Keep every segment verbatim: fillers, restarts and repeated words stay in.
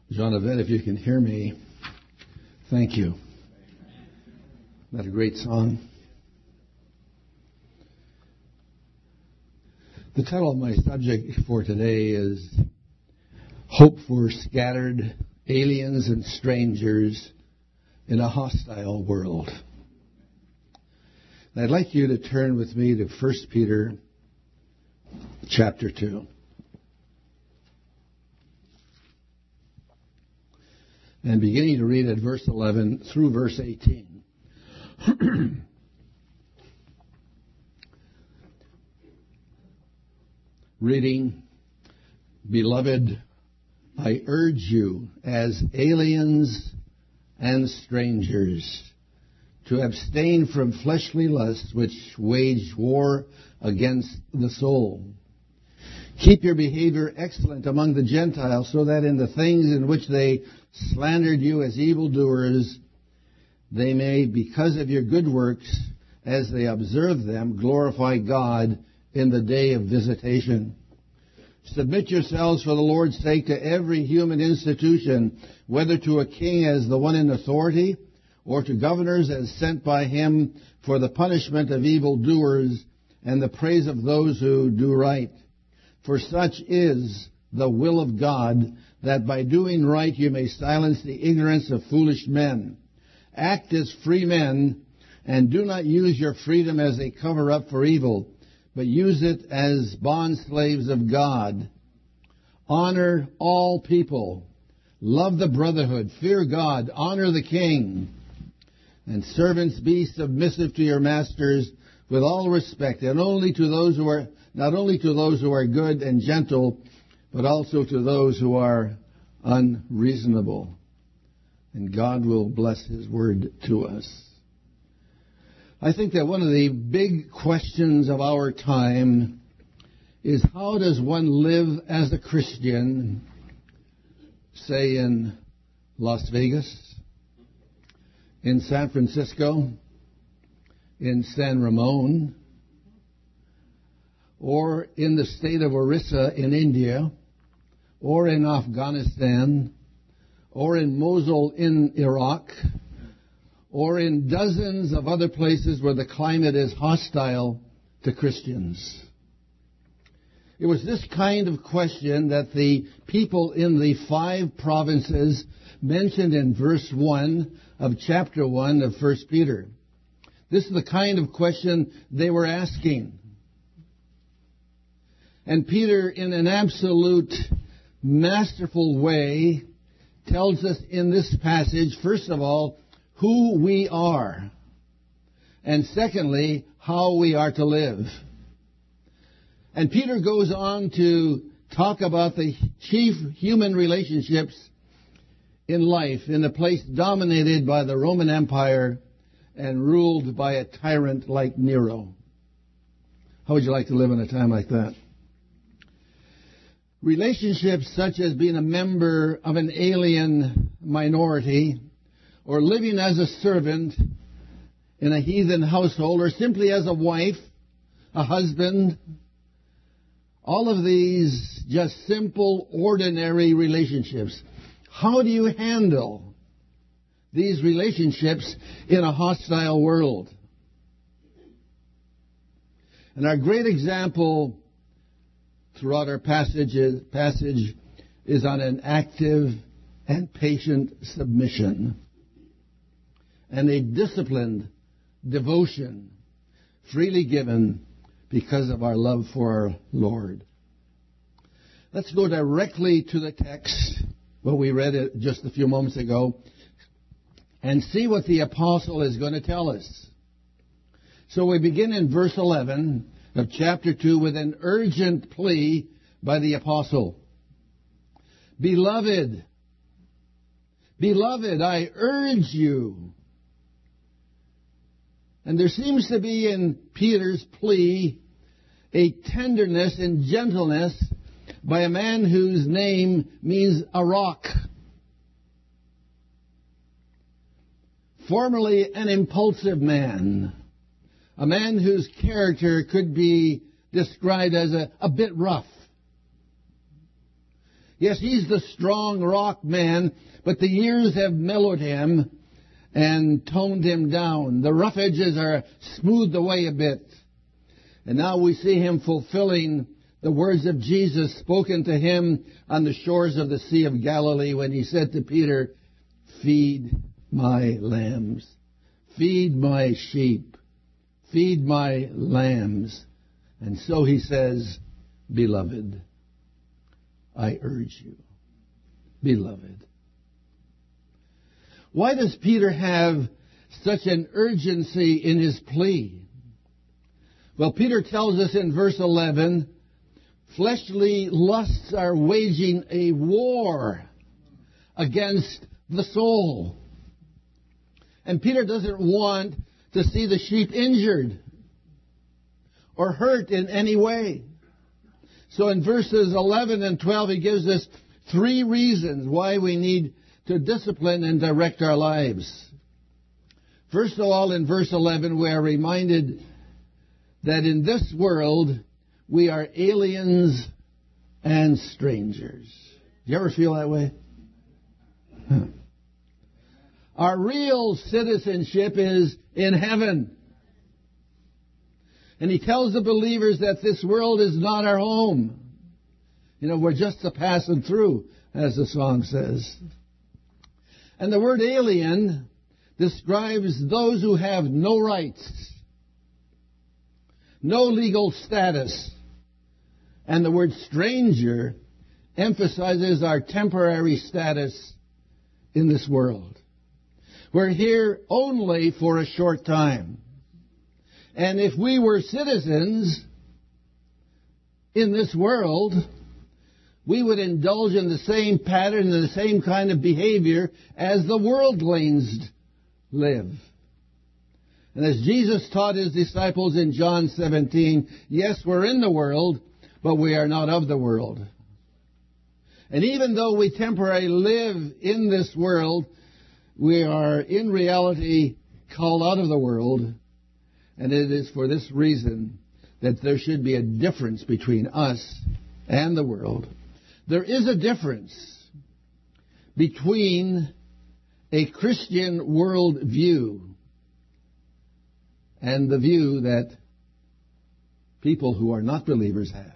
Jonathan, if you can hear me, thank you. Isn't that a great song? The title of my subject for today is Hope for Scattered Aliens and Strangers in a Hostile World. And I'd like you to turn with me to First Peter chapter two. And beginning to read at verse eleven through verse eighteen. Reading, Beloved, I urge you as aliens and strangers to abstain from fleshly lusts which wage war against the soul. Keep your behavior excellent among the Gentiles, so that in the things in which they slandered you as evildoers, they may, because of your good works, as they observe them, glorify God in the day of visitation. Submit yourselves for the Lord's sake to every human institution, whether to a king as the one in authority, or to governors as sent by him for the punishment of evildoers and the praise of those who do right. For such is the will of God, that by doing right you may silence the ignorance of foolish men. Act as free men, and do not use your freedom as a cover-up for evil, but use it as bondslaves of God. Honor all people. Love the brotherhood. Fear God. Honor the king. And servants, be submissive to your masters with all respect, and only to those who are not only to those who are good and gentle, but also to those who are unreasonable. And God will bless His word to us. I think that one of the big questions of our time is, how does one live as a Christian, say in Las Vegas, in San Francisco, in San Ramon, or in the state of Orissa in India, or in Afghanistan, or in Mosul in Iraq, or in dozens of other places where the climate is hostile to Christians. It was this kind of question that the people in the five provinces mentioned in verse one of chapter one of First Peter. This is the kind of question they were asking. And Peter, in an absolute masterful way, tells us in this passage, first of all, who we are, and secondly, how we are to live. And Peter goes on to talk about the chief human relationships in life in a place dominated by the Roman Empire and ruled by a tyrant like Nero. How would you like to live in a time like that? Relationships such as being a member of an alien minority, or living as a servant in a heathen household, or simply as a wife, a husband, all of these just simple, ordinary relationships. How do you handle these relationships in a hostile world? And our great example throughout our passage is, passage is on an active and patient submission and a disciplined devotion freely given because of our love for our Lord. Let's go directly to the text, what we read it just a few moments ago, and see what the apostle is going to tell us. So we begin in verse eleven of chapter two with an urgent plea by the apostle. Beloved, beloved, I urge you. And there seems to be in Peter's plea a tenderness and gentleness by a man whose name means a rock. Formerly an impulsive man, a man whose character could be described as a, a bit rough. Yes, he's the strong rock man, but the years have mellowed him and toned him down. The rough edges are smoothed away a bit. And now we see him fulfilling the words of Jesus spoken to him on the shores of the Sea of Galilee when he said to Peter, "Feed my lambs, feed my sheep, feed my lambs." And so he says, "Beloved, I urge you." Beloved. Why does Peter have such an urgency in his plea? Well, Peter tells us in verse eleven, fleshly lusts are waging a war against the soul. And Peter doesn't want to see the sheep injured or hurt in any way. So in verses eleven and twelve, he gives us three reasons why we need to discipline and direct our lives. First of all, in verse eleven, we are reminded that in this world we are aliens and strangers. Do you ever feel that way? Huh. Our real citizenship is in heaven. And he tells the believers that this world is not our home. You know, we're just a passing through, as the song says. And the word alien describes those who have no rights, no legal status. And the word stranger emphasizes our temporary status in this world. We're here only for a short time. And if we were citizens in this world, we would indulge in the same pattern and the same kind of behavior as the worldlings live. And as Jesus taught his disciples in John seventeen, yes, we're in the world, but we are not of the world. And even though we temporarily live in this world, we are in reality called out of the world. And it is for this reason that there should be a difference between us and the world. There is a difference between a Christian world view and the view that people who are not believers have.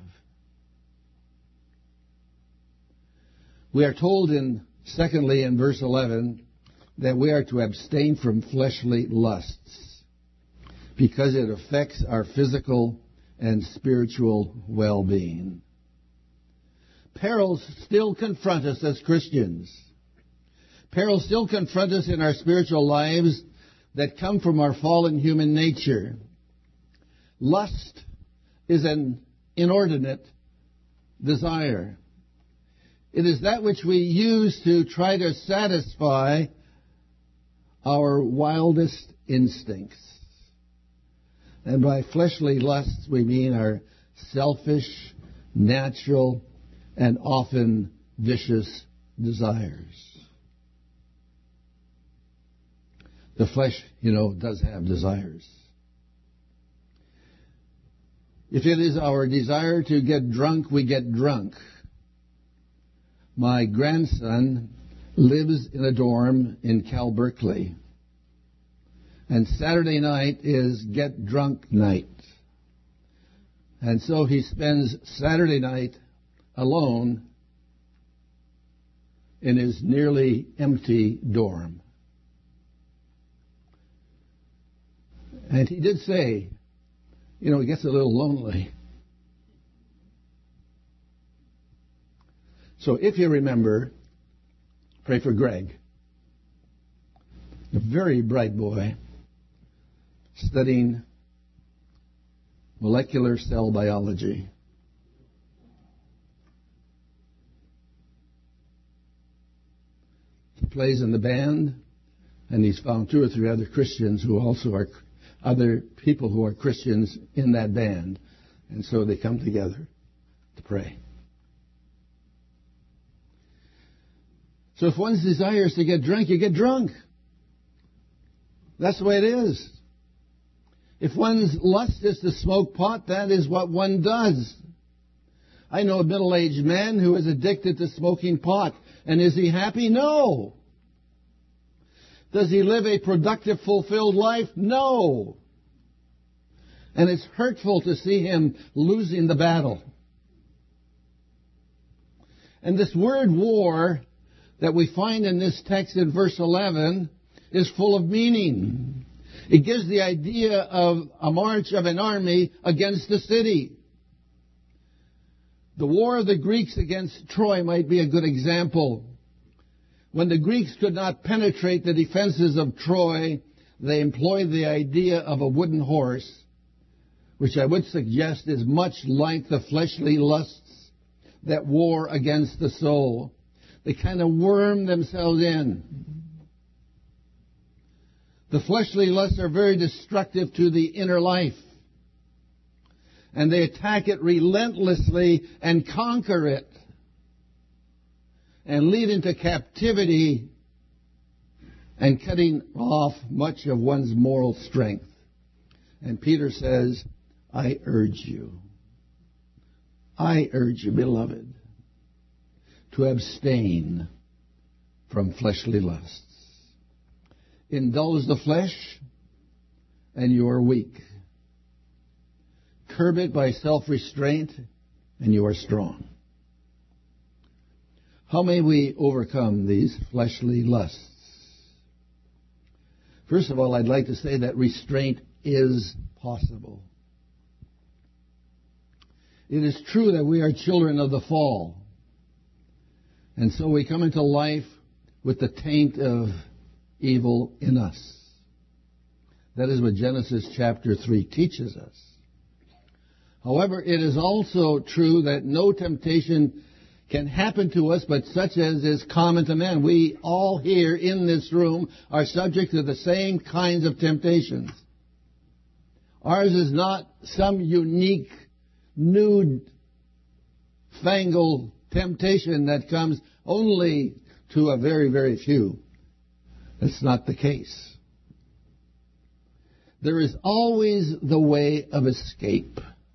We are told in, secondly, in verse eleven, that we are to abstain from fleshly lusts because it affects our physical and spiritual well-being. Perils still confront us as Christians. Perils still confront us in our spiritual lives that come from our fallen human nature. Lust is an inordinate desire. It is that which we use to try to satisfy our wildest instincts. And by fleshly lusts, we mean our selfish, natural, and often vicious desires. The flesh, you know, does have desires. If it is our desire to get drunk, we get drunk. My grandson lives in a dorm in Cal Berkeley. And Saturday night is get drunk night. And so he spends Saturday night alone in his nearly empty dorm. And he did say, you know, he gets a little lonely. So if you remember, pray for Greg, a very bright boy, studying molecular cell biology. He plays in the band, and he's found two or three other Christians who also are other people who are Christians in that band. And so they come together to pray. So if one's desire is to get drunk, you get drunk. That's the way it is. If one's lust is to smoke pot, that is what one does. I know a middle-aged man who is addicted to smoking pot. And is he happy? No. Does he live a productive, fulfilled life? No. And it's hurtful to see him losing the battle. And this word war that we find in this text in verse eleven is full of meaning. It gives the idea of a march of an army against a city. The war of the Greeks against Troy might be a good example. When the Greeks could not penetrate the defenses of Troy, they employed the idea of a wooden horse, which I would suggest is much like the fleshly lusts that war against the soul. They kind of worm themselves in. The fleshly lusts are very destructive to the inner life. And they attack it relentlessly and conquer it. And lead into captivity and cutting off much of one's moral strength. And Peter says, I urge you. I urge you, beloved, to abstain from fleshly lusts. Indulge the flesh, and you are weak. Curb it by self-restraint, and you are strong. How may we overcome these fleshly lusts? First of all, I'd like to say that restraint is possible. It is true that we are children of the fall. And so we come into life with the taint of evil in us. That is what Genesis chapter three teaches us. However, it is also true that no temptation can happen to us but such as is common to men. We all here in this room are subject to the same kinds of temptations. Ours is not some unique, new fangled temptation that comes only to a very, very few. That's not the case. There is always the way of escape.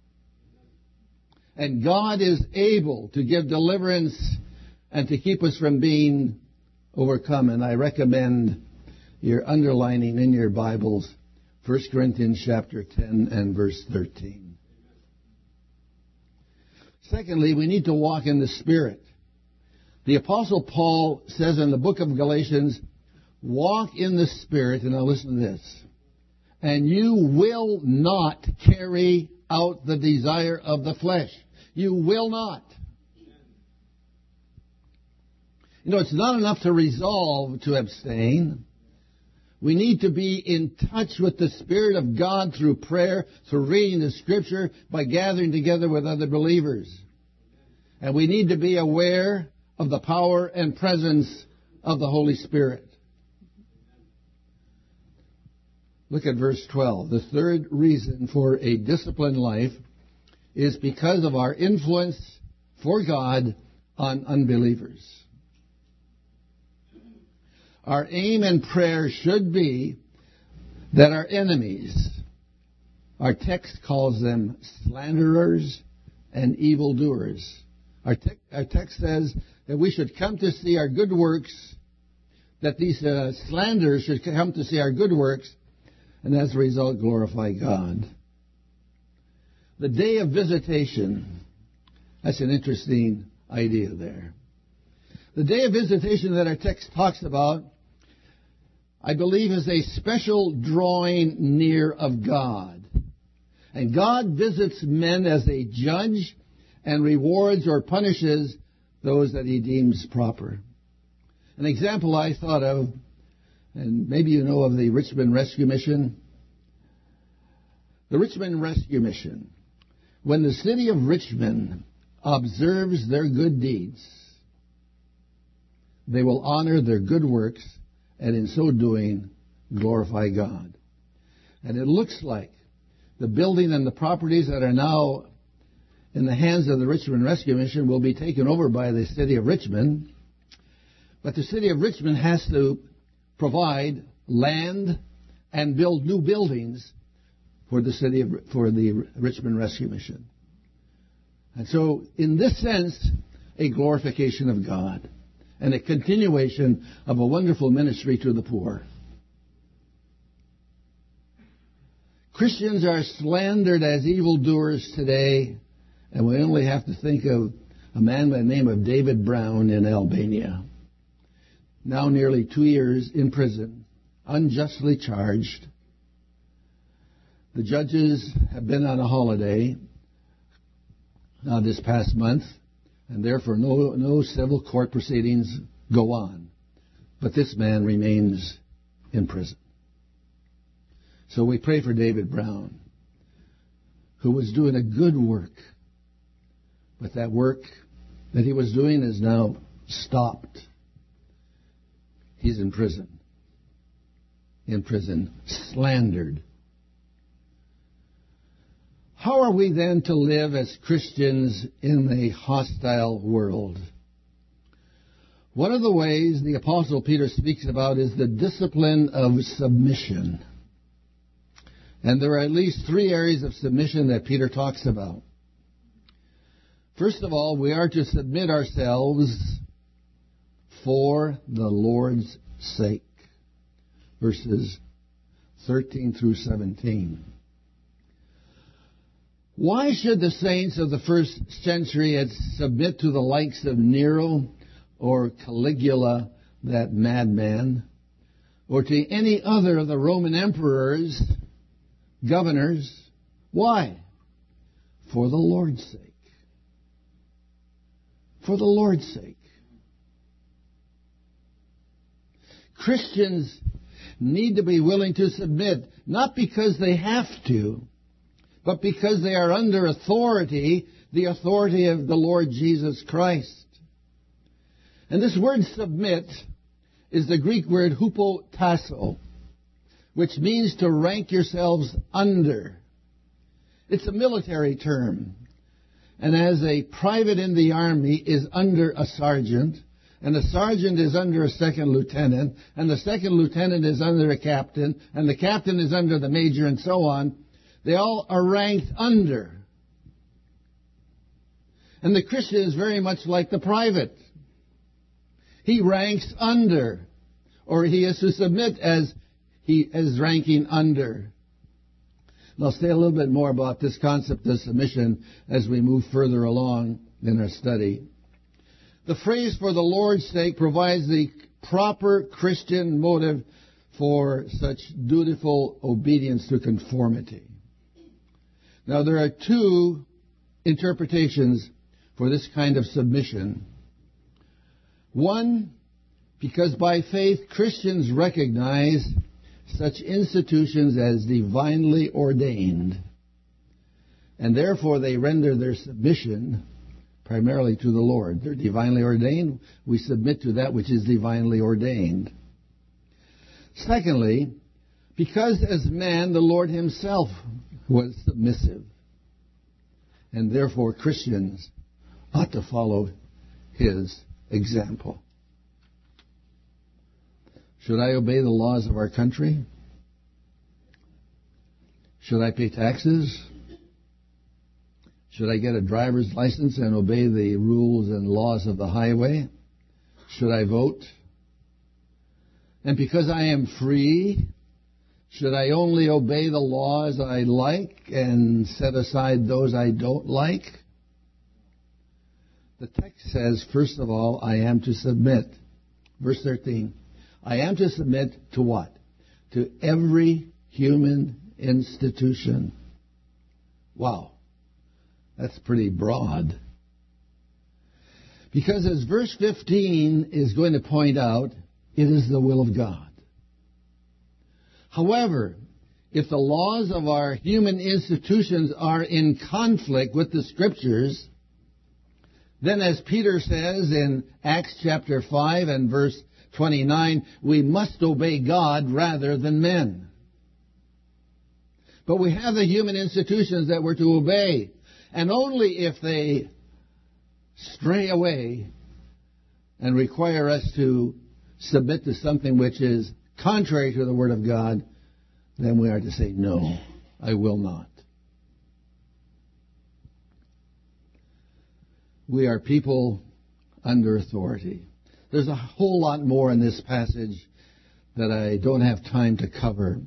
And God is able to give deliverance and to keep us from being overcome. And I recommend your underlining in your Bibles First Corinthians chapter ten and verse thirteen. Secondly, we need to walk in the Spirit. The Apostle Paul says in the book of Galatians, walk in the Spirit, and now listen to this, and you will not carry out the desire of the flesh. You will not. You know, it's not enough to resolve to abstain. We need to be in touch with the Spirit of God through prayer, through reading the Scripture, by gathering together with other believers. And we need to be aware of the power and presence of the Holy Spirit. Look at verse twelve. The third reason for a disciplined life is because of our influence for God on unbelievers. Our aim and prayer should be that our enemies, our text calls them slanderers and evildoers. Our, te- our text says that we should come to see our good works, that these uh, slanderers should come to see our good works, and as a result glorify God. The day of visitation, that's an interesting idea there. The day of visitation that our text talks about, I believe, is a special drawing near of God. And God visits men as a judge and rewards or punishes those that he deems proper. An example I thought of, and maybe you know of the Richmond Rescue Mission. The Richmond Rescue Mission. When the city of Richmond observes their good deeds, they will honor their good works and in so doing glorify God. And it looks like the building and the properties that are now in the hands of the Richmond Rescue Mission will be taken over by the city of Richmond. But the city of Richmond has to provide land and build new buildings for the city of, for the Richmond Rescue Mission. And so, in this sense, a glorification of God and a continuation of a wonderful ministry to the poor. Christians are slandered as evildoers today, and we only have to think of a man by the name of David Brown in Albania, now nearly two years in prison, unjustly charged. The judges have been on a holiday uh, this past month, and therefore no, no civil court proceedings go on. But this man remains in prison. So we pray for David Brown, who was doing a good work. But that work that he was doing is now stopped. He's in prison. In prison, slandered. How are we then to live as Christians in a hostile world? One of the ways the Apostle Peter speaks about is the discipline of submission. And there are at least three areas of submission that Peter talks about. First of all, we are to submit ourselves for the Lord's sake. Verses thirteen through seventeen. Why should the saints of the first century submit to the likes of Nero or Caligula, that madman, or to any other of the Roman emperors, governors? Why? For the Lord's sake. For the Lord's sake. Christians need to be willing to submit, not because they have to, but because they are under authority, the authority of the Lord Jesus Christ. And this word submit is the Greek word hupotasso, which means to rank yourselves under. It's a military term. And as a private in the army is under a sergeant, and the sergeant is under a second lieutenant, and the second lieutenant is under a captain, and the captain is under the major, and so on, they all are ranked under. And the Christian is very much like the private. He ranks under, or he is to submit as he is ranking under. And I'll say a little bit more about this concept of submission as we move further along in our study. The phrase "for the Lord's sake" provides the proper Christian motive for such dutiful obedience to conformity. Now, there are two interpretations for this kind of submission. One, because by faith Christians recognize such institutions as divinely ordained, and therefore they render their submission primarily to the Lord. They're divinely ordained. We submit to that which is divinely ordained. Secondly, because as man, the Lord himself was submissive, and therefore Christians ought to follow his example. Should I obey the laws of our country? Should I pay taxes? Should I get a driver's license and obey the rules and laws of the highway? Should I vote? And because I am free, should I only obey the laws I like and set aside those I don't like? The text says, first of all, I am to submit. Verse thirteen. I am to submit to what? To every human institution. Wow. That's pretty broad. Because as verse fifteen is going to point out, it is the will of God. However, if the laws of our human institutions are in conflict with the Scriptures, then as Peter says in Acts chapter five and verse twenty-nine, we must obey God rather than men. But we have the human institutions that we're to obey. And only if they stray away and require us to submit to something which is contrary to the Word of God, then we are to say, no, I will not. We are people under authority. There's a whole lot more in this passage that I don't have time to cover.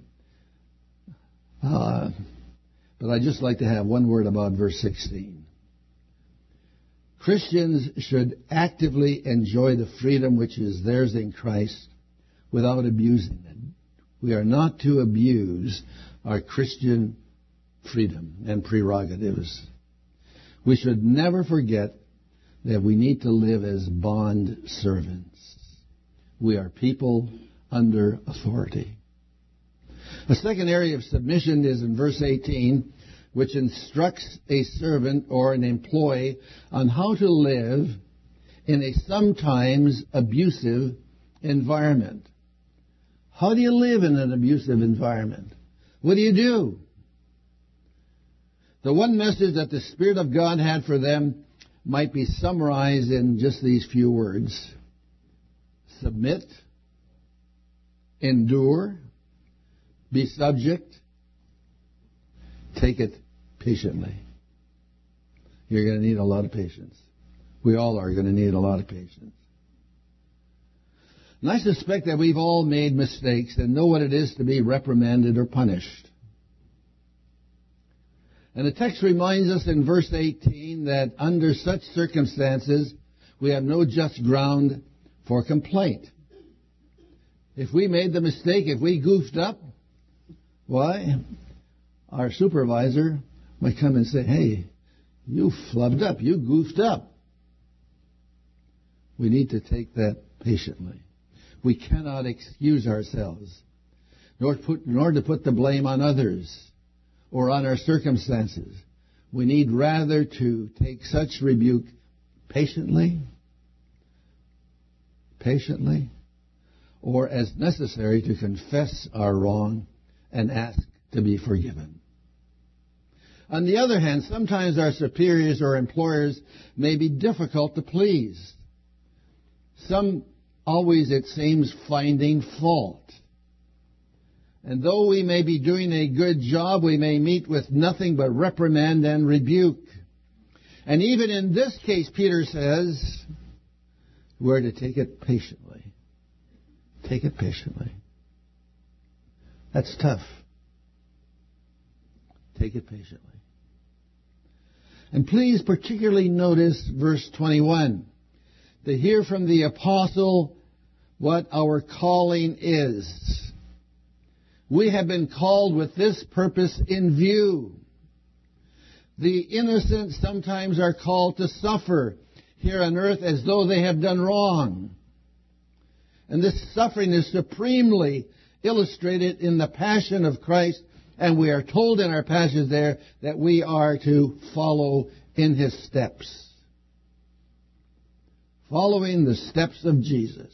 Uh, but I'd just like to have one word about verse sixteen. Christians should actively enjoy the freedom which is theirs in Christ without abusing it. We are not to abuse our Christian freedom and prerogatives. We should never forget that we need to live as bond servants. We are people under authority. The second area of submission is in verse eighteen, which instructs a servant or an employee on how to live in a sometimes abusive environment. How do you live in an abusive environment? What do you do? The one message that the Spirit of God had for them might be summarized in just these few words. Submit, endure, be subject, take it patiently. You're going to need a lot of patience. We all are going to need a lot of patience. And I suspect that we've all made mistakes and know what it is to be reprimanded or punished. And the text reminds us in verse eighteen that under such circumstances, we have no just ground for complaint. If we made the mistake, if we goofed up, why, our supervisor might come and say, hey, you flubbed up, you goofed up. We need to take that patiently. We cannot excuse ourselves, nor, put, nor to put the blame on others or on our circumstances. We need rather to take such rebuke patiently, patiently, or as necessary to confess our wrong and ask to be forgiven. On the other hand, sometimes our superiors or employers may be difficult to please. Some always, it seems, finding fault. And though we may be doing a good job, we may meet with nothing but reprimand and rebuke. And even in this case, Peter says, we're to take it patiently. Take it patiently. That's tough. Take it patiently. And please particularly notice verse twenty-one. To hear from the apostle what our calling is. We have been called with this purpose in view. The innocent sometimes are called to suffer here on earth as though they have done wrong. And this suffering is supremely illustrated in the passion of Christ, and we are told in our passage there that we are to follow in his steps. Following the steps of Jesus.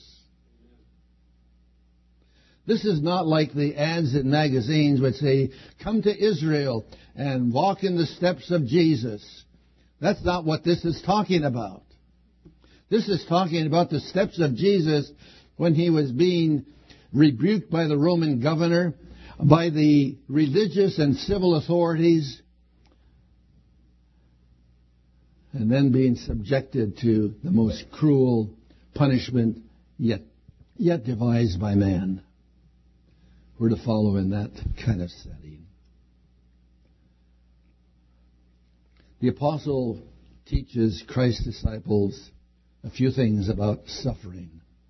This is not like the ads in magazines which say, come to Israel and walk in the steps of Jesus. That's not what this is talking about. This is talking about the steps of Jesus when he was being rebuked by the Roman governor, by the religious and civil authorities, and then being subjected to the most cruel punishment yet, yet devised by man. We're to follow in that kind of setting. The apostle teaches Christ's disciples a few things about suffering.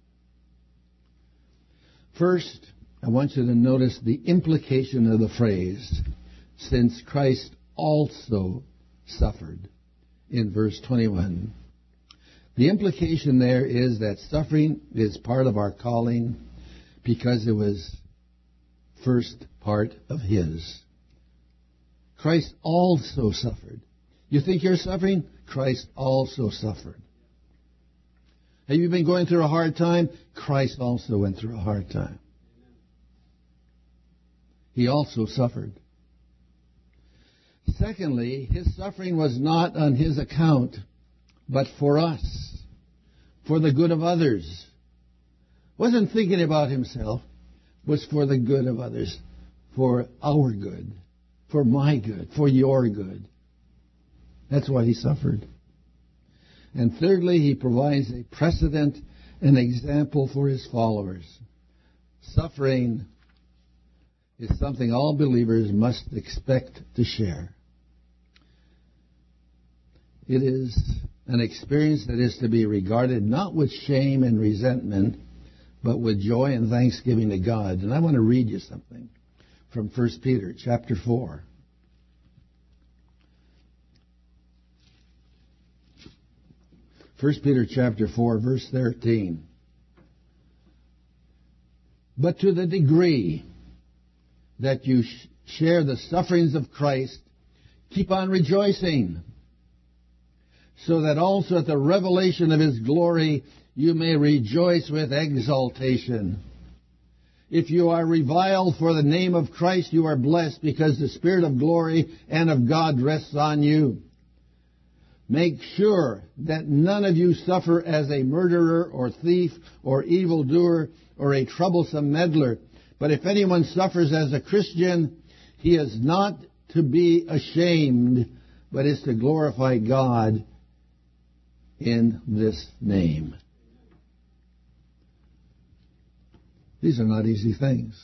First, I want you to notice the implication of the phrase, since Christ also suffered, in verse twenty-one. The implication there is that suffering is part of our calling because it was first part of his. Christ also suffered. You think you're suffering? Christ also suffered. Have you been going through a hard time? Christ also went through a hard time. He also suffered. Secondly, his suffering was not on his account, but for us, for the good of others. Wasn't thinking about himself, was for the good of others, for our good, for my good, for your good. That's why he suffered. And thirdly, he provides a precedent, an example for his followers. Suffering is something all believers must expect to share. It is an experience that is to be regarded not with shame and resentment, but with joy and thanksgiving to God. And I want to read you something from First Peter chapter four. First Peter chapter four, verse thirteen. But to the degree that you sh- share the sufferings of Christ, keep on rejoicing, so that also at the revelation of his glory you may rejoice with exultation. If you are reviled for the name of Christ, you are blessed, because the Spirit of glory and of God rests on you. Make sure that none of you suffer as a murderer or thief or evildoer or a troublesome meddler. But if anyone suffers as a Christian, he is not to be ashamed, but is to glorify God in this name. These are not easy things.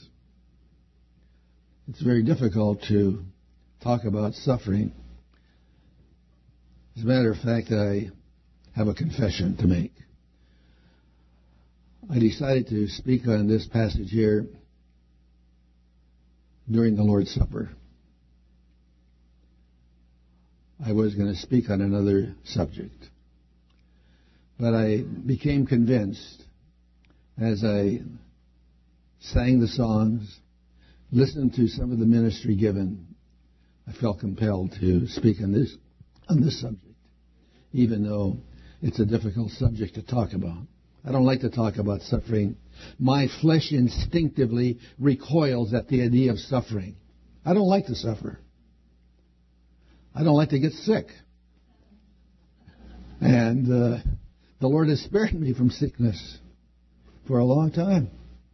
It's very difficult to talk about suffering. As a matter of fact, I have a confession to make. I decided to speak on this passage here during the Lord's Supper. I was going to speak on another subject. But I became convinced as I sang the songs, listened to some of the ministry given, I felt compelled to speak on this on this subject, even though it's a difficult subject to talk about. I don't like to talk about suffering. My flesh instinctively recoils at the idea of suffering. I don't like to suffer. I don't like to get sick. And uh, the Lord has spared me from sickness for a long time.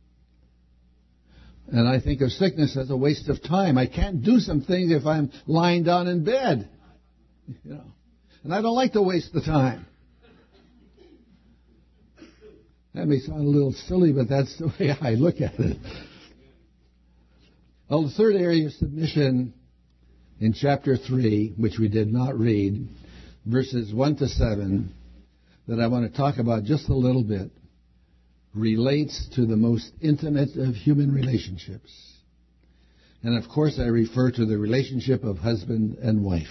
And I think of sickness as a waste of time. I can't do some things if I'm lying down in bed. You know, and I don't like to waste the time. That may sound a little silly, but that's the way I look at it. Well, the third area of submission in chapter three, which we did not read, verses one to seven, that I want to talk about just a little bit, relates to the most intimate of human relationships. And of course, I refer to the relationship of husband and wife.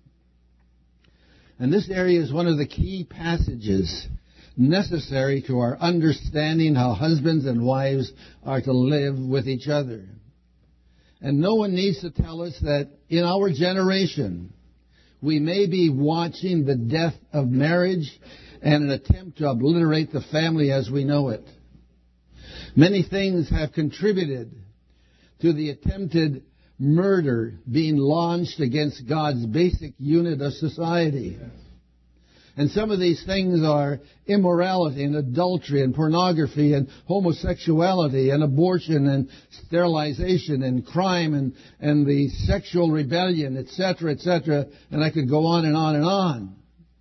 And this area is one of the key passages necessary to our understanding how husbands and wives are to live with each other. And no one needs to tell us that in our generation, we may be watching the death of marriage and an attempt to obliterate the family as we know it. Many things have contributed to the attempted murder being launched against God's basic unit of society. And some of these things are immorality and adultery and pornography and homosexuality and abortion and sterilization and crime and, and the sexual rebellion, et cetera, et cetera. And I could go on and on and on.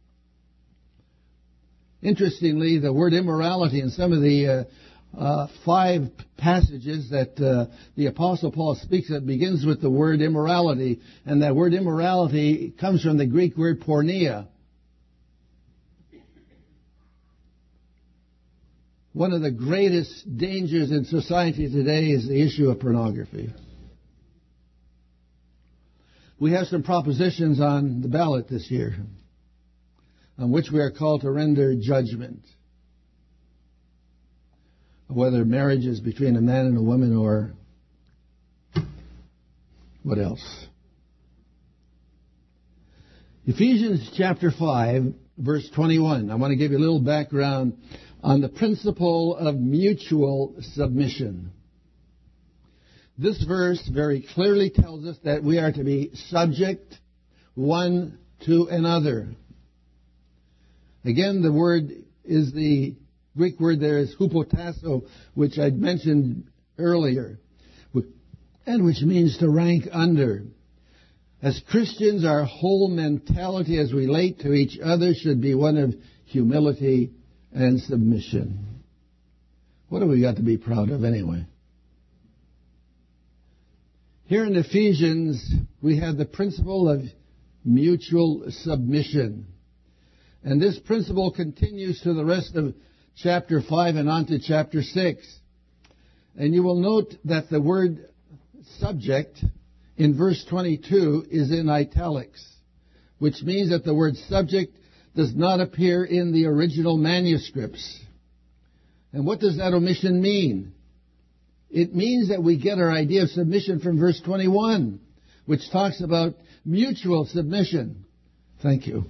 Interestingly, the word immorality in some of the uh, uh, five passages that uh, the Apostle Paul speaks of begins with the word immorality. And that word immorality comes from the Greek word porneia. One of the greatest dangers in society today is the issue of pornography. We have some propositions on the ballot this year on which we are called to render judgment. Whether marriage is between a man and a woman or what else. Ephesians chapter five, verse twenty-one. I want to give you a little background on the principle of mutual submission. This verse very clearly tells us that we are to be subject one to another. Again, the word is the Greek word there is hupotasso, which I mentioned earlier, and which means to rank under. As Christians, our whole mentality as we relate to each other should be one of humility and submission. What have we got to be proud of anyway? Here in Ephesians, we have the principle of mutual submission. And this principle continues to the rest of chapter five and on to chapter six. And you will note that the word subject in verse twenty-two is in italics, which means that the word subject does not appear in the original manuscripts. And what does that omission mean? It means that we get our idea of submission from verse twenty-one, which talks about mutual submission. Thank you.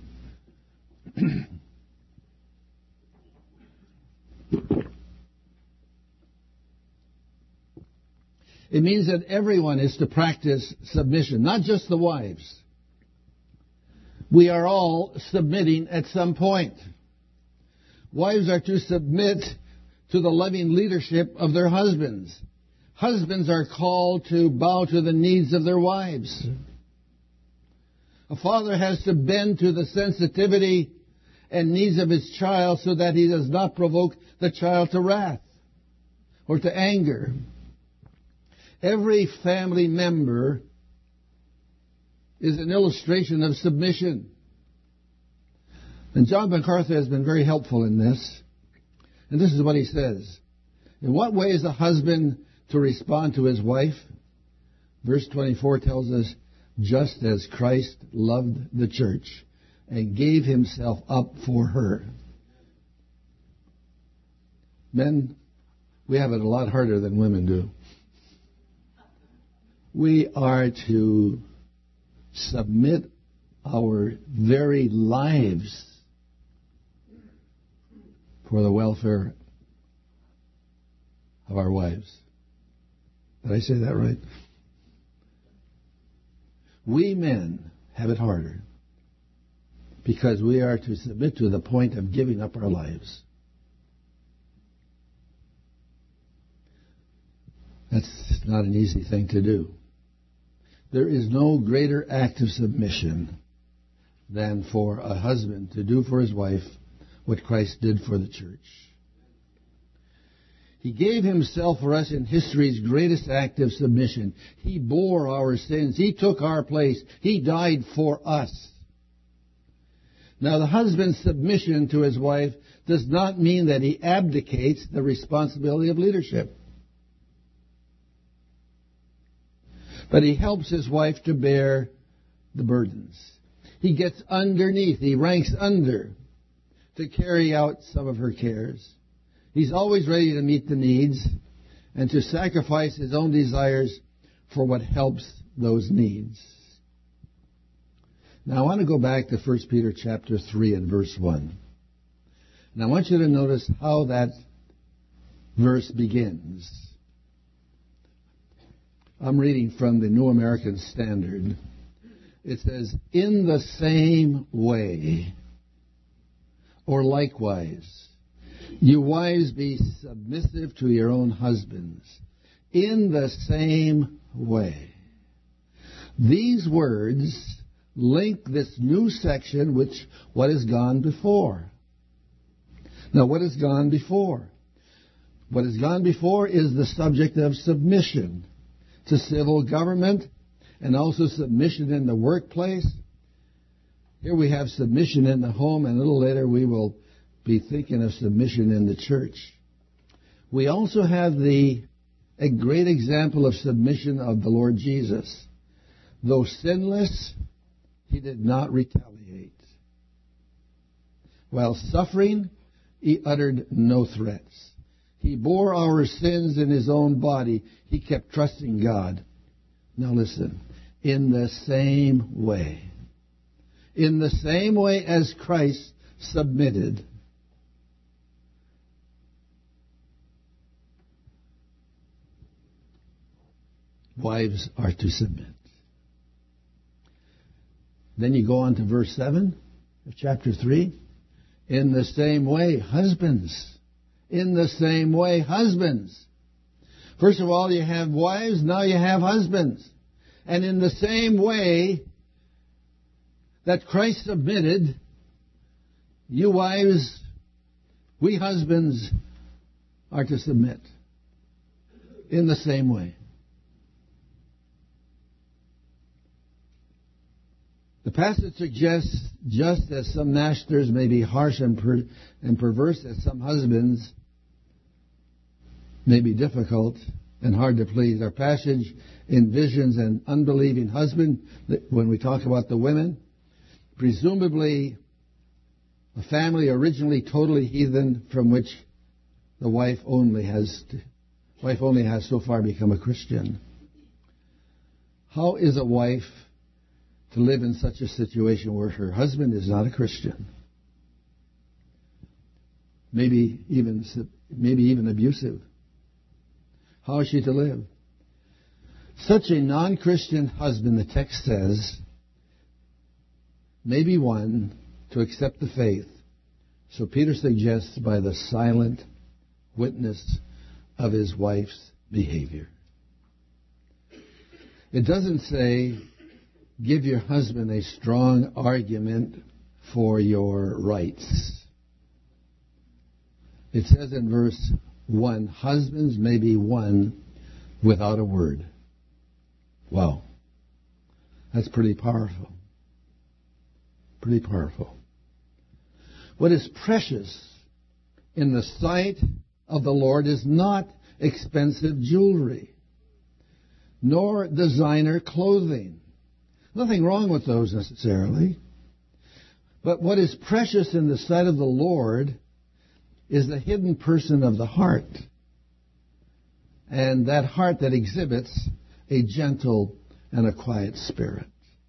It means that everyone is to practice submission, not just the wives. We are all submitting at some point. Wives are to submit to the loving leadership of their husbands. Husbands are called to bow to the needs of their wives. A father has to bend to the sensitivity and needs of his child so that he does not provoke the child to wrath or to anger. Every family member is an illustration of submission. And John MacArthur has been very helpful in this. And this is what he says. In what way is a husband to respond to his wife? Verse twenty-four tells us, just as Christ loved the church and gave himself up for her. Men, we have it a lot harder than women do. We are to submit our very lives for the welfare of our wives. Did I say that right? We men have it harder because we are to submit to the point of giving up our lives. That's not an easy thing to do. There is no greater act of submission than for a husband to do for his wife what Christ did for the church. He gave himself for us in history's greatest act of submission. He bore our sins. He took our place. He died for us. Now, the husband's submission to his wife does not mean that he abdicates the responsibility of leadership. But he helps his wife to bear the burdens. He gets underneath, he ranks under to carry out some of her cares. He's always ready to meet the needs and to sacrifice his own desires for what helps those needs. Now I want to go back to First Peter chapter three and verse one. And I want you to notice how that verse begins. I'm reading from the New American Standard. It says, in the same way, or likewise, you wives be submissive to your own husbands. In the same way. These words link this new section with what has gone before. Now, what has gone before? What has gone before is the subject of submission to civil government and also submission in the workplace. Here we have submission in the home, and a little later we will be thinking of submission in the church. We also have the a great example of submission of the Lord Jesus. Though sinless, he did not retaliate. While suffering, he uttered no threats. He bore our sins in his own body. He kept trusting God. Now listen, in the same way, in the same way as Christ submitted, wives are to submit. Then you go on to verse seven of chapter three. In the same way, husbands. In the same way, husbands. First of all, you have wives, now you have husbands. And in the same way, that Christ submitted, you wives, we husbands are to submit in the same way. The passage suggests, just as some masters may be harsh and, per- and perverse, as some husbands may be difficult and hard to please. Our passage envisions an unbelieving husband, when we talk about the women, presumably a family originally totally heathen, from which the wife only has to, wife only has so far become a Christian. How is a wife to live in such a situation where her husband is not a Christian? Maybe even maybe even abusive. How is she to live? Such a non-Christian husband, the text says, may be won to accept the faith. So Peter suggests by the silent witness of his wife's behavior. It doesn't say, give your husband a strong argument for your rights. It says in verse one, husbands may be won without a word. Wow. That's pretty powerful. Pretty powerful. What is precious in the sight of the Lord is not expensive jewelry, nor designer clothing. Nothing wrong with those necessarily. But what is precious in the sight of the Lord is the hidden person of the heart. And that heart that exhibits a gentle and a quiet spirit.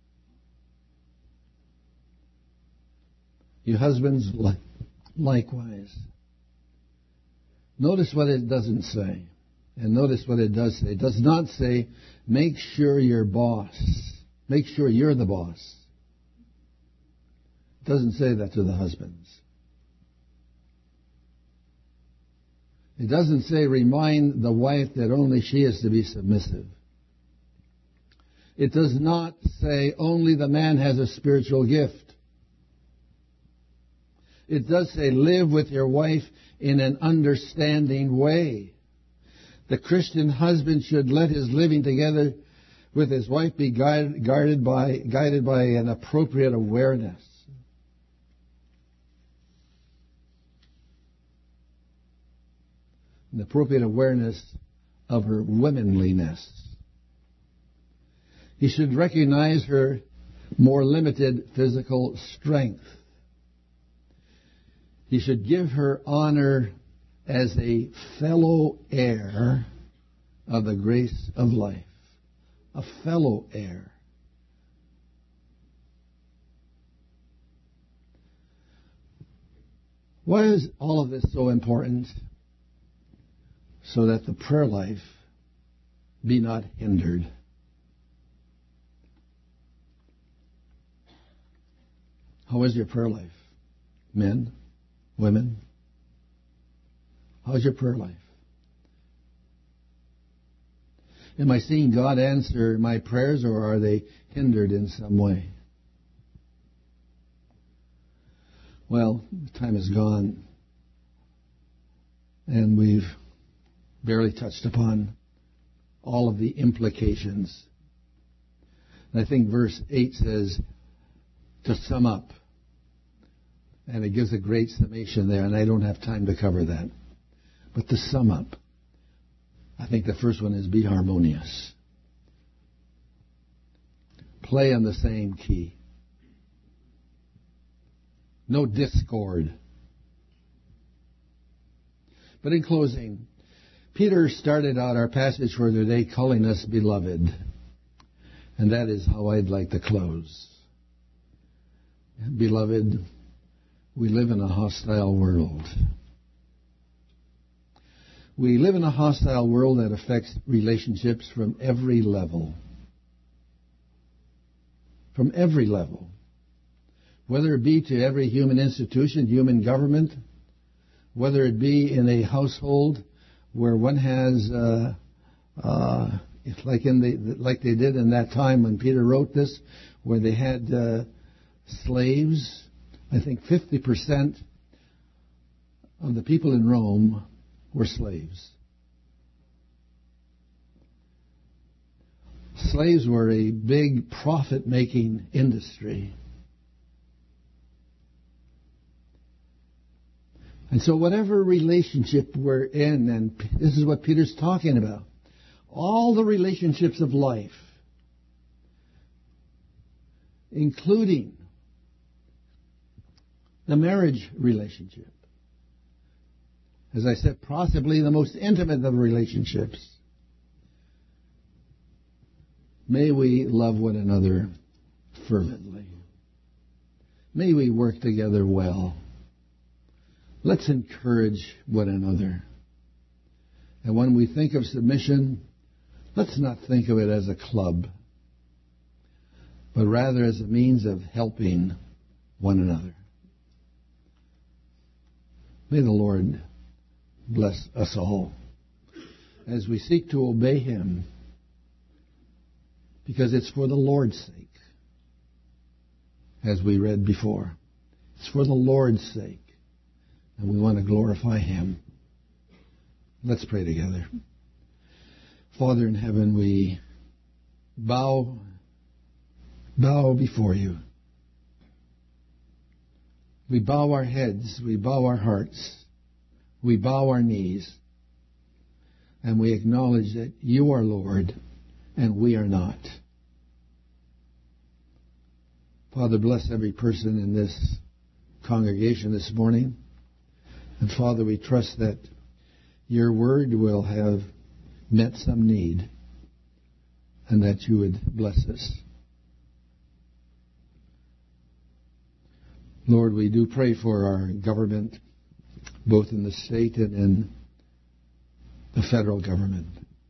You husbands, li- likewise. Notice what it doesn't say. And notice what it does say. It does not say, make sure your boss. Make sure you're the boss. It doesn't say that to the husbands. It doesn't say, remind the wife that only she is to be submissive. It does not say, only the man has a spiritual gift. It does say, live with your wife in an understanding way. The Christian husband should let his living together with his wife be guided, guided by, guided by an appropriate awareness. An appropriate awareness of her womanliness. He should recognize her more limited physical strength. He should give her honor as a fellow heir of the grace of life. A fellow heir. Why is all of this so important? So that the prayer life be not hindered. How is your prayer life? Men, women? How's your prayer life? Am I seeing God answer my prayers, or are they hindered in some way? Well, time is gone, and we've barely touched upon all of the implications. And I think verse eight says, to sum up, and it gives a great summation there, and I don't have time to cover that. But to sum up, I think the first one is be harmonious. Play on the same key. No discord. But in closing, Peter started out our passage for today calling us beloved. And that is how I'd like to close. Beloved, we live in a hostile world. We live in a hostile world that affects relationships from every level. From every level. Whether it be to every human institution, human government, whether it be in a household where one has, uh, uh, like in the like they did in that time when Peter wrote this, where they had uh, slaves. I think fifty percent of the people in Rome were slaves. Slaves were a big profit-making industry. And so whatever relationship we're in, and this is what Peter's talking about, all the relationships of life, including the marriage relationship, as I said, possibly the most intimate of relationships, may we love one another fervently. May we work together well. Let's encourage one another. And when we think of submission, let's not think of it as a club, but rather as a means of helping one another. May the Lord bless us all as we seek to obey Him, because it's for the Lord's sake, as we read before. It's for the Lord's sake, and we want to glorify Him. Let's pray together. Father in heaven, we bow, bow before You. We bow our heads, we bow our hearts, we bow our knees, and we acknowledge that You are Lord and we are not. Father, bless every person in this congregation this morning. And Father, we trust that Your word will have met some need and that You would bless us. Lord, we do pray for our government, both in the state and in the federal government.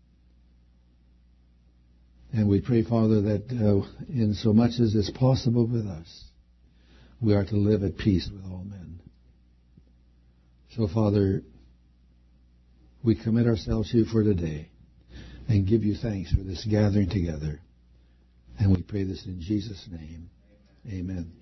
And we pray, Father, that uh, in so much as is possible with us, we are to live at peace with all men. So, Father, we commit ourselves to You for today and give You thanks for this gathering together. And we pray this in Jesus' name. Amen.